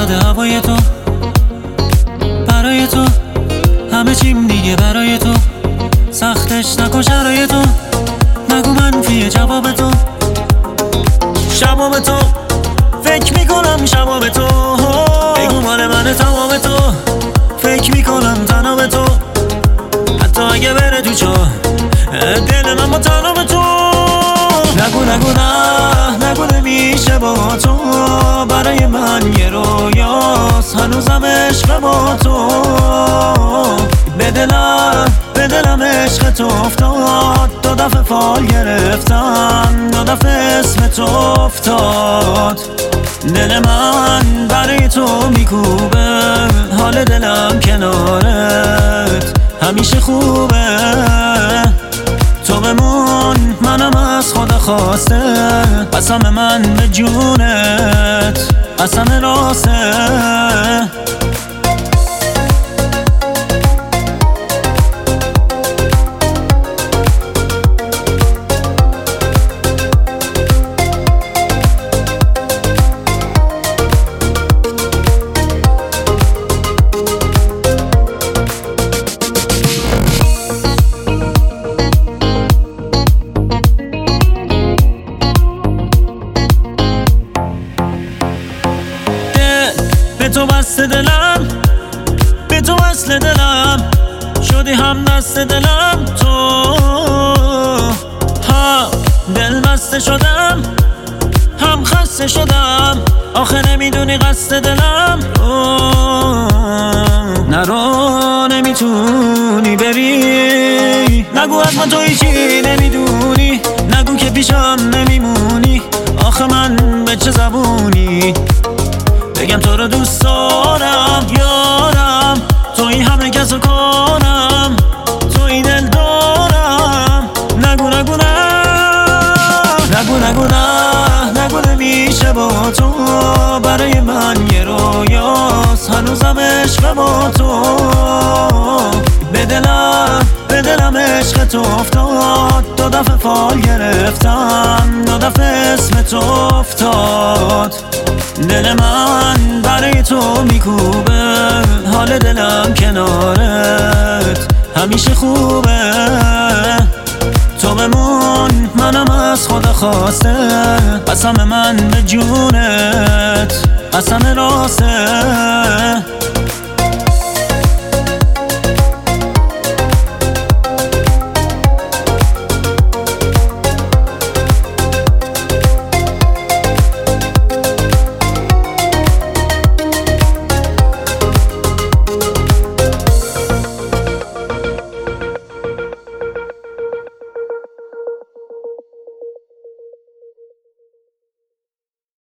اومده هوای تو، برای تو همه چیم دیگه برای تو، سختش نکن شرای تو، نگو منفیه جواب تو، شباب تو فکر میکنم شباب تو، بگو مال من تمام تو، فکر میکنم تنها به تو، حتی اگه بره تو چاه دل من با تنها به تو، نگو نگو نمیشه با تو، برای من یه رویاست هنوزم عشق با تو، به دلم عشق تو افتاد، دو دفعه فال گرفتم، دو دفعه اسم تو افتاد، دل من برای تو میکوبه، حال دلم کنارت همیشه خوبه، تو بمون منم از خدا خواسته، قسم من به جونت قسم راسته. به تو بسته دلم، به تو وصل دلم، شدی هم دست دلم، تو هم دل بسته شدم هم خسته شدم، آخه نمیدونی قصد دلم، نرو نمیتونی بری، نگو از من تو هیچی نمیدونی، نگو که پیشم نمیمونی، آخه من به چه زبونی بگم تو رو دوست دارم یارم، توی همه کسو کنم، توی دل دارم، نگو نمیشه با تو، برای من یه رویاست هنوزم عشق با تو، به دلم عشق تو افتاد، دو دفعه فال گرفتم، دو دفعه اسم تو افتاد، دل من برای تو میکوبه، حال دلم کنارت همیشه خوبه، تو بمون منم از خدا خواسته، قسم من به جونت قسم راسته.